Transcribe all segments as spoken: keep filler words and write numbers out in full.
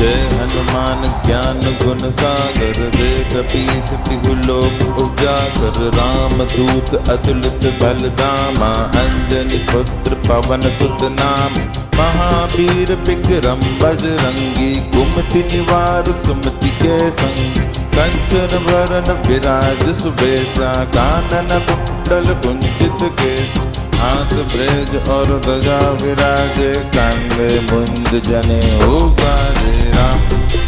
जय हनुमान ज्ञान गुण सागर, देख पीस तिहु लोक उजागर। राम दूत अतुलित बल धामा, अंजनी पुत्र पवन सुत नाम। महावीर विक्रम बजरंगी, कुमति निवार सुमति के संग। कंचन वरण विराज सुबेसा, कानन कुंडल कुंचित केस। हाथ ब्रज और ध्वजा विराजे, कंधे मुंज जनेऊ साजे। राम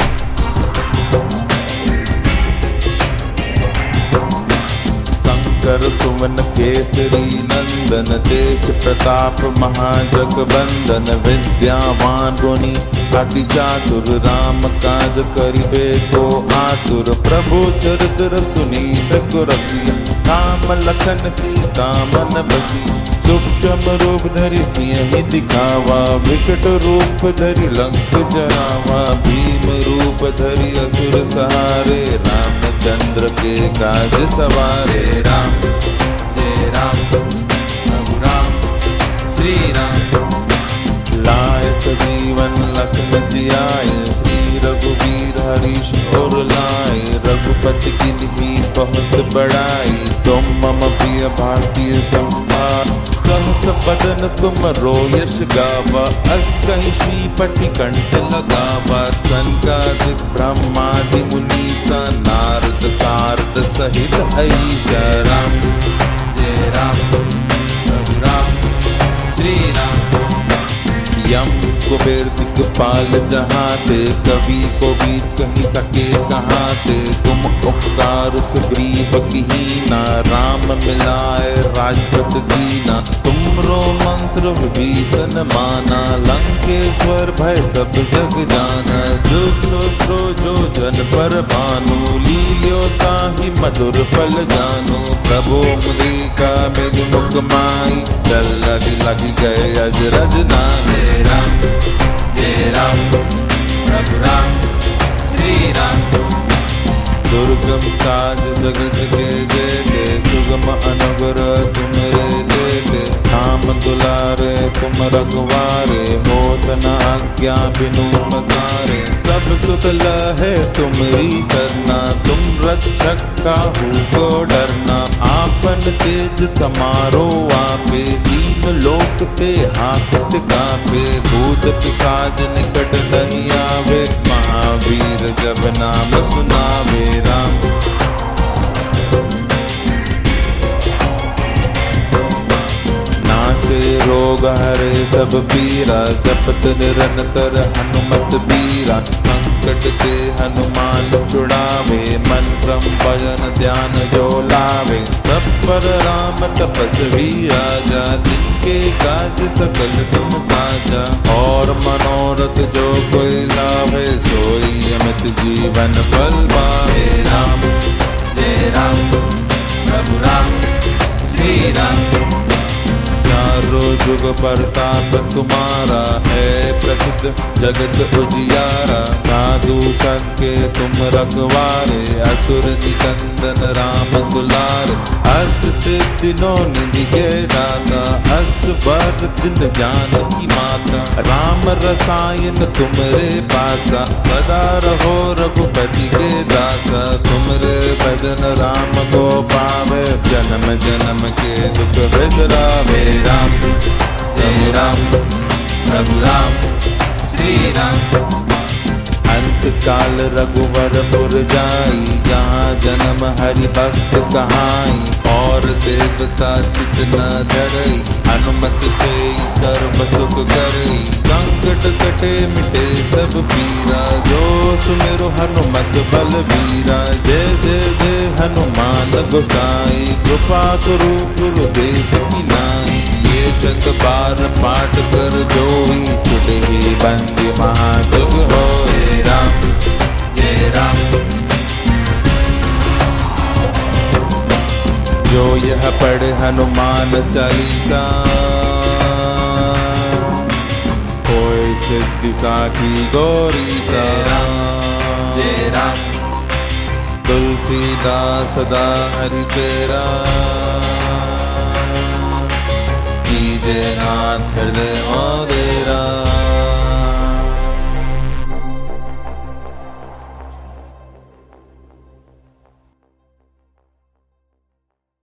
शंकर सुमन केसरी नंदन, तेज प्रताप महाजगबंदन। विद्यावान गुणी अति चातुर, राम काज करिबे को आतुर। प्रभु चरित्र सुनीत रसिया, राम लखन सीता मन बसी। सूक्ष्म रूप धरि सिंह दिखावा, विकट रूप धरि लंक जरावा। भीम रूप धरि असुर सहारे, रामचंद्र के काज सवारे। राम जय राम रघुराम श्री राम, लाए सजीवन लखन जियाए। श्री रघुवीर हरीश और लाए, रघुपति किन्हीं बहुत बड़ाई। तुम मम प्रिय भारतीय संभार, सहस बदन तुम रोयश गावा। अस कहीं श्रीपति कंठ लगावा। सनकादिक ब्रह्मादि मुनीसा, नारद सारद सहित ऐसा। राम जय राम रघुराम श्री राम, यम कुबेर दिक्पाल जहाते। कवि को भी कहीं सके कहाते। तुम उपकार सुग्रीव कीना, राम मिलाए राजपथ दीना। तुमरो मंत्र विभीषण माना, लंकेश्वर भय सब जग जाना। जो जो जो जन पर भानु, लील्यो ताहि मधुर फल जानो। प्रभु मुद्रिका मेघ मुख माई, चल लगी लगी गए अजरज नामे। राम जय राम रघुराम श्री राम, दुर्गम काज जगत के जेते। सुगम अनुग्रह तुमरे जेते, राम दुलारे तुम रघुवारे। होत न आज्ञा बिनु पसारे, सब सुख लहे तुमरी करना। तुम रक्षक काहू को डरना, आपन तेज समारो आपे। दीन लोक ते हाथ कापे, भूत पिशाच निकट नहीं आवे। महावीर जब नाम सुनावे। राम नासे रोग हरे सब पीरा, जपत निरंतर हनुमत बीरा। संकट ते हनुमान छुड़ावे, मन क्रम भजन ध्यान जो लावे। सब पर राम तपस्वी राजा, जिनके काज सकल तुम साजा। और मनोरथ जो कोई लावे, सोई अमित जीवन फल पावे। राम जय राम रघुराम श्री राम, चारों जुग प्रताप तुम्हारा। है प्रसिद्ध जगत उजियारा, साधु संके तुम रखवारे। असुर निकंदन राम दुलारे, अष्ट सिद्धि नौ निधि के दाता। अष्ट वर दिन जानकी माता, राम रसायन तुमरे पासा। सदा रहो रघुपति के दासा, तुमरे भजन राम को पावे। जन्म जन्म के दुख बिसरावे। राम जय राम रघुराम श्री राम, अंत काल रघुवर पुर जाई। जहाँ जन्म हरि भक्त कहाई, और देवता चित न धरई। हनुमत से सर्व सुख करई, संकट कटे मिटे सब पीरा। जो सुमिरो हनुमत बल बीरा, जय जय जय हनुमान गोसाई। कृपा करो गुरुदेव की नाई, ये जग बार पाठ कर जोई। छुटे ही बंदी महाजुग होए। राम जय राम, जो यह पढ़े हनुमान चालीसा। कोई सिद्धि साखी गौरी सा। जय राम तुलसीदास सदा हरि तेरा, कीजे नाथ हृदय मोदेरा।